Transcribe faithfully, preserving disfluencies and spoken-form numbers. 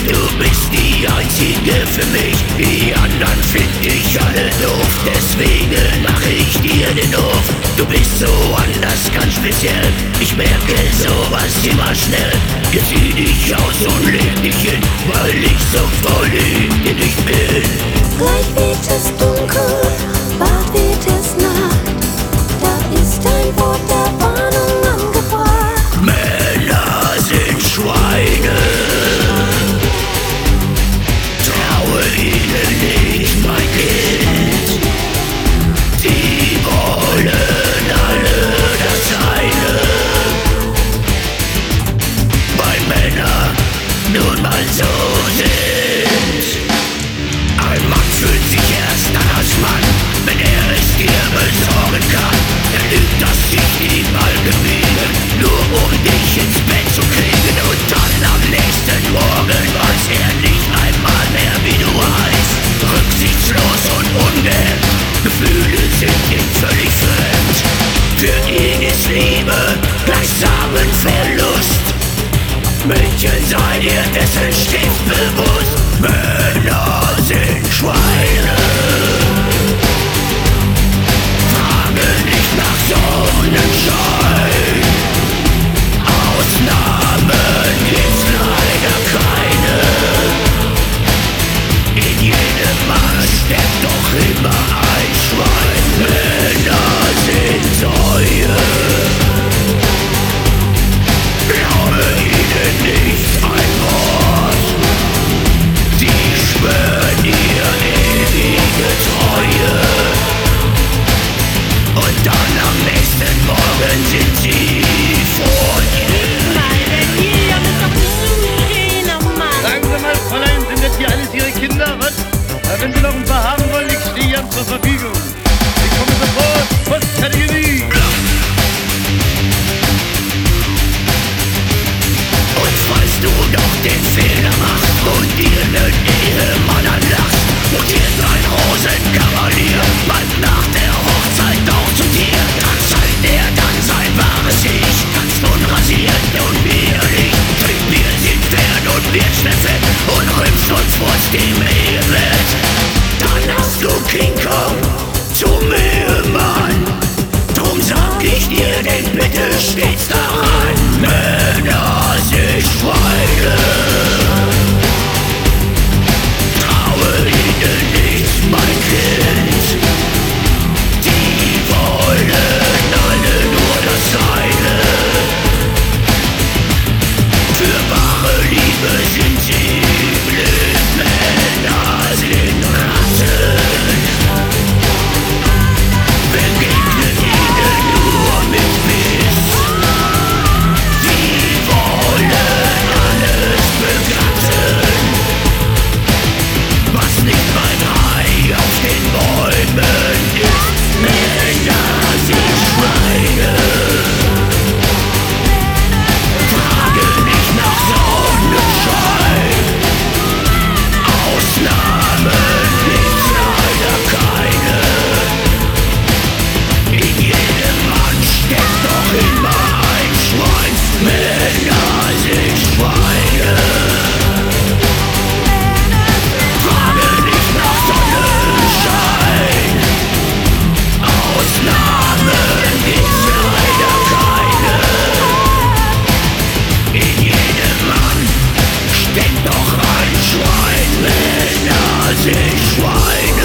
Du bist die einzige für mich, die anderen find ich alle doof. Deswegen mach ich dir den Hof. Du bist so anders, ganz speziell. Ich merke sowas immer schnell. Jetzt zieh dich aus und leg dich hin, weil ich so verliebt in dich bin. Gleich wird es dunkel, bald wird es Nacht. Da ist ein Wort der Warnung angebracht. Männer sind Schweine. Traue ihnen nicht, mein Kind. Die wollen alle das eine. Weil Männer nun mal so sind. Ein Mann fühlt sich erst dann als Mann, wenn er es dir besorgen kann. Er lügt, dass ich ihm mal gebiegen, nur um dich ins Bett zu kriegen. Und dann am nächsten Morgen weiß er nicht einmal mehr, wie du heißt. Rücksichtslos und ungehemmt, Gefühle sind ihm völlig fremd. Für ihn ist Liebe gleichsam Verlust. Mädchen, sei dir dessen stets bewusst. Männer sind Schweine. Frage nicht nach Sonnenschein. Ausnahmen gibt's leider keine. In jedem Mann steckt doch immer ein Schwein. Männer sind Säue. Glaube ihnen nicht ein Wort. Die schwören ihr ewige Treue. Und dann am nächsten Morgen sind sie vor dir. Sagen Sie mal, Fräulein, sind das hier alles Ihre Kinder, was? Ja, wenn Sie noch ein paar haben wollen, ich stehe Ihnen zur Verfügung. Ich komme sofort, Postkategorie. Und falls du doch den Fehler machst und dir nen Ehemann anlachst, notiert ein Rosenkavalier bald nach der Hochzeit auch zu dir. Dann zeigt er dann sein wahres Ich, ganz unrasiert und ehrlich. Trinkt Bier, sieht fern und wird schnell fett und rümpft uns vors dem Ehebett. Dann hast du King Kong zum Ehemann. Drum sag ich dir, denn bitte stets daran. Männer sind Schweine. Traue ihnen nicht, mein Kind. Die wollen alle nur das eine. Für wahre Liebe sind sie blind. Männer sind Ratten. Begegnet ihnen nur mit Biss. Die wollen alles begatten, was nicht beim Hai auf den Bäumen ist. Männer sind Schweine. Frage nicht nach Sonnenschein. Ausnahmen gibt's leider keine. In jedem Mann steckt doch immer ein Schwein. Männer sind Schweine. Frage nicht nach Sonnenschein. Ausnahmen gibt's leider keine. In jedem Mann steckt doch ein Schwein. Männer sind Schweine.